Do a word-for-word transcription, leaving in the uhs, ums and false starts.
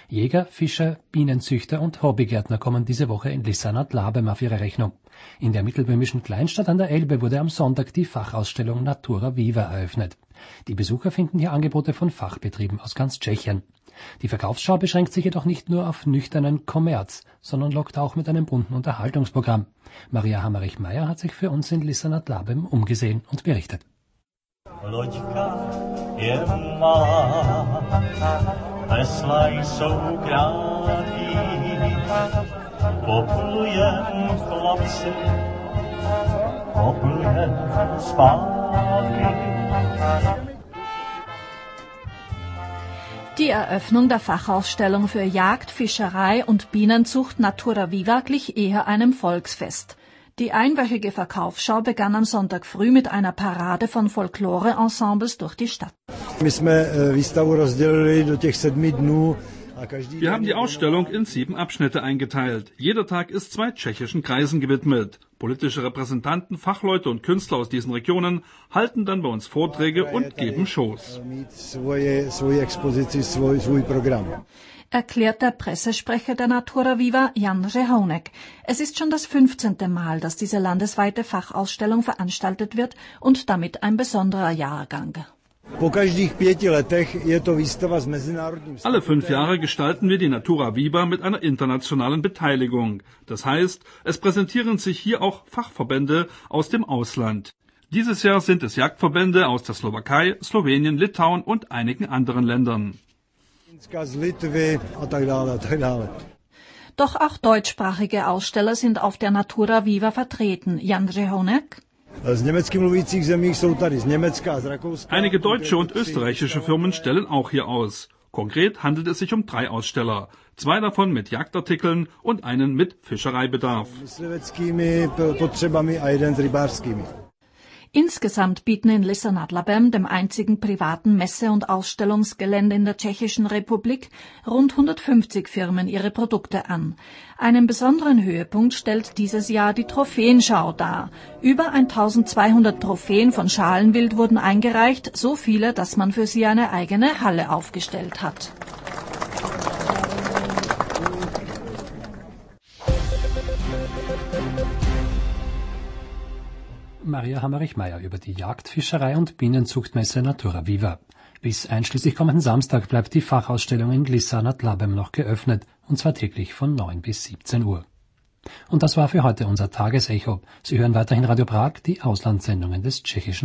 Jäger, Fischer, Bienenzüchter und Hobbygärtner kommen diese Woche in Lissa nad Labem auf ihre Rechnung. In der mittelböhmischen Kleinstadt an der Elbe wurde am Sonntag die Fachausstellung Natura Viva eröffnet. Die Besucher finden hier Angebote von Fachbetrieben aus ganz Tschechien. Die Verkaufsschau beschränkt sich jedoch nicht nur auf nüchternen Kommerz, sondern lockt auch mit einem bunten Unterhaltungsprogramm. Maria Hammerich-Meyer hat sich für uns in Lissa nad Labem umgesehen und berichtet. Loďka je malá, vesla jsou krátký, poplujem chlapci, poplujem zpátky. Die Eröffnung der Fachausstellung für Jagd, Fischerei und Bienenzucht Natura Viva glich eher einem Volksfest. Die einwöchige Verkaufsschau begann am Sonntag früh mit einer Parade von Folklore-Ensembles durch die Stadt. Wir haben die Ausstellung in sieben Abschnitte eingeteilt. Jeder Tag ist zwei tschechischen Kreisen gewidmet. Politische Repräsentanten, Fachleute und Künstler aus diesen Regionen halten dann bei uns Vorträge und geben Shows. Erklärt der Pressesprecher der Natura Viva, Jan Řehounek. Es ist schon das fünfzehnte Mal, dass diese landesweite Fachausstellung veranstaltet wird und damit ein besonderer Jahrgang. Alle fünf Jahre gestalten wir die Natura Viva mit einer internationalen Beteiligung. Das heißt, es präsentieren sich hier auch Fachverbände aus dem Ausland. Dieses Jahr sind es Jagdverbände aus der Slowakei, Slowenien, Litauen und einigen anderen Ländern. Doch auch deutschsprachige Aussteller sind auf der Natura Viva vertreten. Jan Řehounek. Einige deutsche und österreichische Firmen stellen auch hier aus. Konkret handelt es sich um drei Aussteller. Zwei davon mit Jagdartikeln und einen mit Fischereibedarf. Insgesamt bieten in Lissa nad Labem, dem einzigen privaten Messe- und Ausstellungsgelände in der Tschechischen Republik, rund hundertfünfzig Firmen ihre Produkte an. Einen besonderen Höhepunkt stellt dieses Jahr die Trophäenschau dar. Über eintausendzweihundert Trophäen von Schalenwild wurden eingereicht, so viele, dass man für sie eine eigene Halle aufgestellt hat. Maria Hammerich-Meyer über die Jagd, Fischerei und Bienenzuchtmesse Natura Viva. Bis einschließlich kommenden Samstag bleibt die Fachausstellung in Lissa nad Labem noch geöffnet, und zwar täglich von neun bis siebzehn Uhr. Und das war für heute unser Tagesecho. Sie hören weiterhin Radio Prag, die Auslandssendungen des Tschechischen